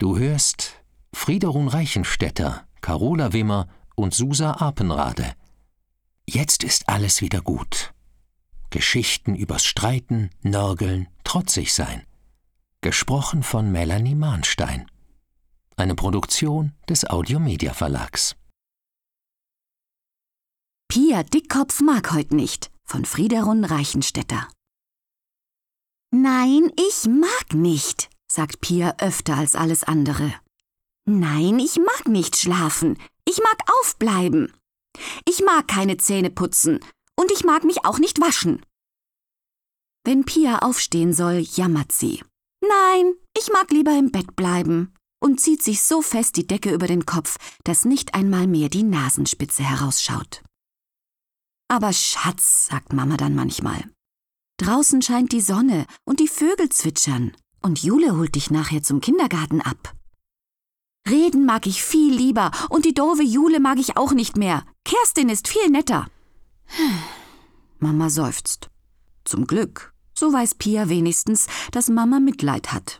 Du hörst Friederun Reichenstetter, Carola Wimmer und Susa Apenrade. Jetzt ist alles wieder gut. Geschichten übers Streiten, Nörgeln, trotzig sein. Gesprochen von Melanie Mahnstein. Eine Produktion des Audiomedia Verlags. Pia Dickkopf mag heut nicht, von Friederun Reichenstetter. Nein, ich mag nicht, sagt Pia öfter als alles andere. Nein, ich mag nicht schlafen. Ich mag aufbleiben. Ich mag keine Zähne putzen und ich mag mich auch nicht waschen. Wenn Pia aufstehen soll, jammert sie. Nein, ich mag lieber im Bett bleiben und zieht sich so fest die Decke über den Kopf, dass nicht einmal mehr die Nasenspitze herausschaut. Aber Schatz, sagt Mama dann manchmal. Draußen scheint die Sonne und die Vögel zwitschern und Jule holt dich nachher zum Kindergarten ab. Reden mag ich viel lieber und die doofe Jule mag ich auch nicht mehr. Kerstin ist viel netter. Mama seufzt. Zum Glück, so weiß Pia wenigstens, dass Mama Mitleid hat.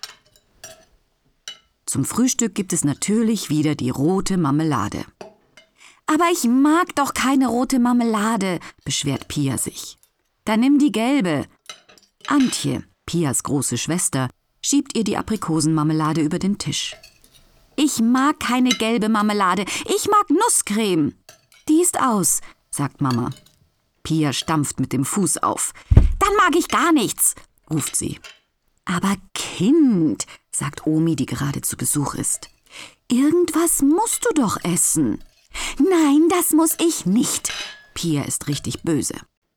Zum Frühstück gibt es natürlich wieder die rote Marmelade. Aber ich mag doch keine rote Marmelade, beschwert Pia sich. Dann nimm die gelbe. Antje, Pias große Schwester, schiebt ihr die Aprikosenmarmelade über den Tisch. Ich mag keine gelbe Marmelade, ich mag Nusscreme. Die ist aus, sagt Mama. Pia stampft mit dem Fuß auf. Dann mag ich gar nichts, ruft sie. Aber Kind, sagt Omi, die gerade zu Besuch ist. Irgendwas musst du doch essen. Nein, das muss ich nicht. Pia ist richtig böse.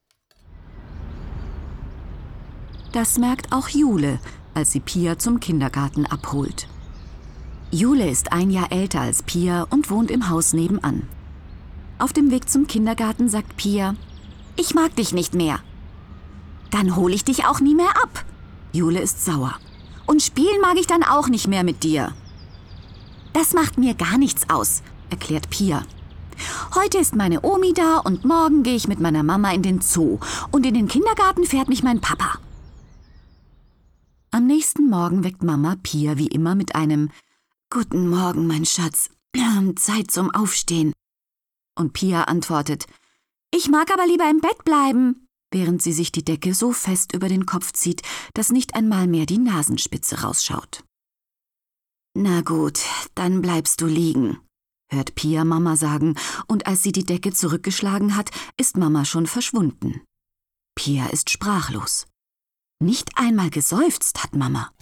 Das merkt auch Jule, als sie Pia zum Kindergarten abholt. Jule ist 1 Jahr älter als Pia und wohnt im Haus nebenan. Auf dem Weg zum Kindergarten sagt Pia, ich mag dich nicht mehr. Dann hole ich dich auch nie mehr ab. Jule ist sauer. Und spielen mag ich dann auch nicht mehr mit dir. Das macht mir gar nichts aus, erklärt Pia. Heute ist meine Omi da und morgen gehe ich mit meiner Mama in den Zoo und in den Kindergarten fährt mich mein Papa. Am nächsten Morgen weckt Mama Pia wie immer mit einem Guten Morgen, mein Schatz. Zeit zum Aufstehen. Und Pia antwortet, ich mag aber lieber im Bett bleiben, während sie sich die Decke so fest über den Kopf zieht, dass nicht einmal mehr die Nasenspitze rausschaut. Na gut, dann bleibst du liegen, hört Pia Mama sagen, und als sie die Decke zurückgeschlagen hat, ist Mama schon verschwunden. Pia ist sprachlos. Nicht einmal geseufzt hat Mama.